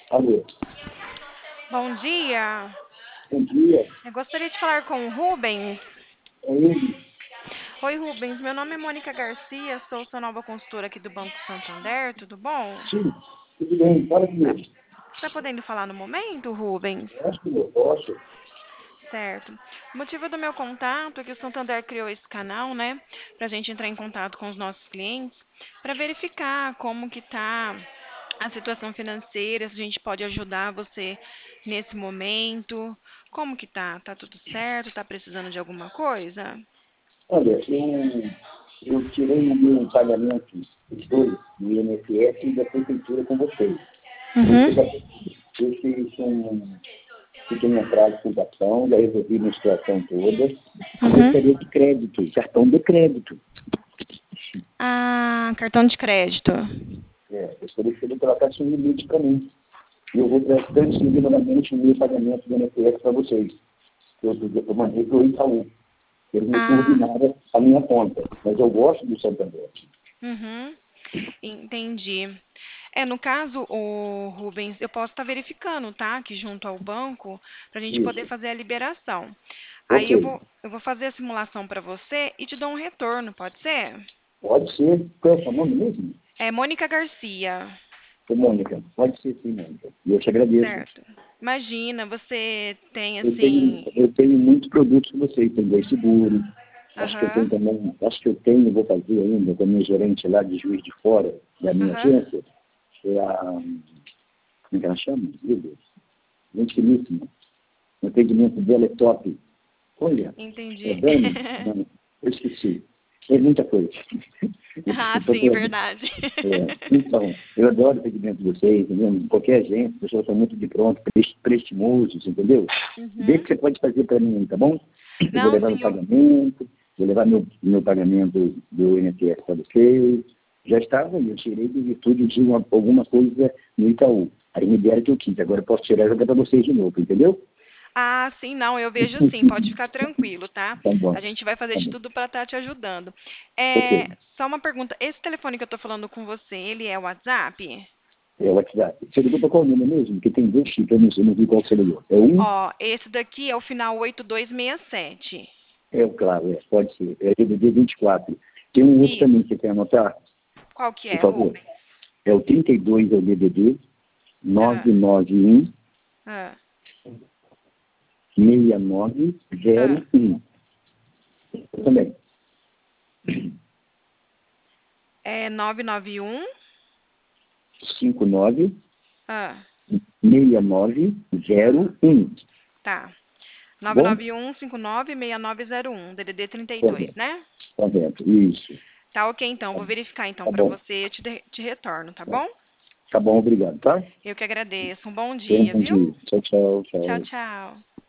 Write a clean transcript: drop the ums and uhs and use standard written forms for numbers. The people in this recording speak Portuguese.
Alô, Bom dia. bom dia. Eu gostaria de falar com o Rubens. É ele? Oi, Rubens. Meu nome é Mônica Garcia, sou sua nova consultora aqui do Banco Santander. Tudo bom? Sim, tudo bem, fala Tá, comigo. tá podendo falar no momento, Rubens? Acho que eu posso. Certo. O motivo do meu contato é que o Santander criou esse canal, né, para a gente entrar em contato com os nossos clientes, para verificar como que tá a situação financeira, se a gente pode ajudar você nesse momento. Como que tá? Tá tudo certo? Tá precisando de alguma coisa? Olha, eu tirei o meu pagamento, os dois, do INSS e da prefeitura com vocês. Esse, Uhum. da- esse fiquei em atraso com o cartão, já resolvi minha situação toda. Eu Uhum. gostaria de crédito, cartão de crédito. Ah, cartão de crédito. Gostaria que ele colocasse um limite para mim. E eu vou transferir novamente o meu pagamento do INSS para vocês. Eu mandei para o Itaú. Eles me Ah, turbinaram a minha conta. Mas eu gosto do Santander. uhum. Entendi. No caso, o Rubens, eu posso estar verificando, tá? Aqui junto ao banco, para a gente poder Isso. fazer a liberação. Ok. Aí eu vou fazer a simulação para você e te dou um retorno, pode ser? Pode ser. Qual é o seu nome mesmo? É Mônica Garcia, Ô, Mônica. Pode ser sim, Mônica. E eu te agradeço. certo? Imagina, você tem Eu tenho, assim. eu tenho muitos produtos com vocês. Tenho dois seguros. Acho que eu tenho Aham, também, acho que eu tenho, vou fazer ainda com a minha gerente lá de Juiz de Fora, da minha aham, agência. É a, como é que ela chama? Meu Deus. Gente finíssima. O atendimento dela é top. Olha, é entendi. Dani? Não, eu esqueci. É muita coisa. Ah, Eu tô sim, todo. verdade. Então, eu adoro o segmento de vocês, entendeu? Qualquer agência, as pessoas são muito de pronto, prestimosos, entendeu? Vê o Uhum. que você pode fazer para mim, tá bom? Eu vou Não, levar meu sim, pagamento, vou levar meu pagamento do INSS para vocês. Já estava, eu tirei de virtude de alguma coisa no Itaú. Aí me deram que eu quis, agora eu posso tirar e jogar para vocês de novo, entendeu? Ah, sim, não, eu vejo sim, pode ficar tranquilo, tá? Tá bom, A gente vai fazer tá de bom. tudo para estar te ajudando. Ok. Só uma pergunta, esse telefone que eu tô falando com você, ele é o WhatsApp? É o WhatsApp. Você ligou para qual número mesmo? Porque tem dois chips, eu não vi qual você ligou. É um. Ó, esse daqui é o final 8267. É, claro, pode ser. É DDD 24. Tem um outro também Isso. que você quer anotar, Qual que por é, favor. Rubens? É o 32, é o DDD Ah, 991 ah, ah. 6901. Eu também. É 991. 59 Ah, 6901. tá. Tá bom? 991596901, DDD 32, Correto. né? Correto. Isso. Tá ok, então. Tá, Vou verificar então tá para bom. você, te retorno, tá bom? Tá bom, obrigado, tá? Eu que agradeço. Um bom Tenha um dia, bom viu? dia. Tchau, tchau, Tchau, tchau. tchau.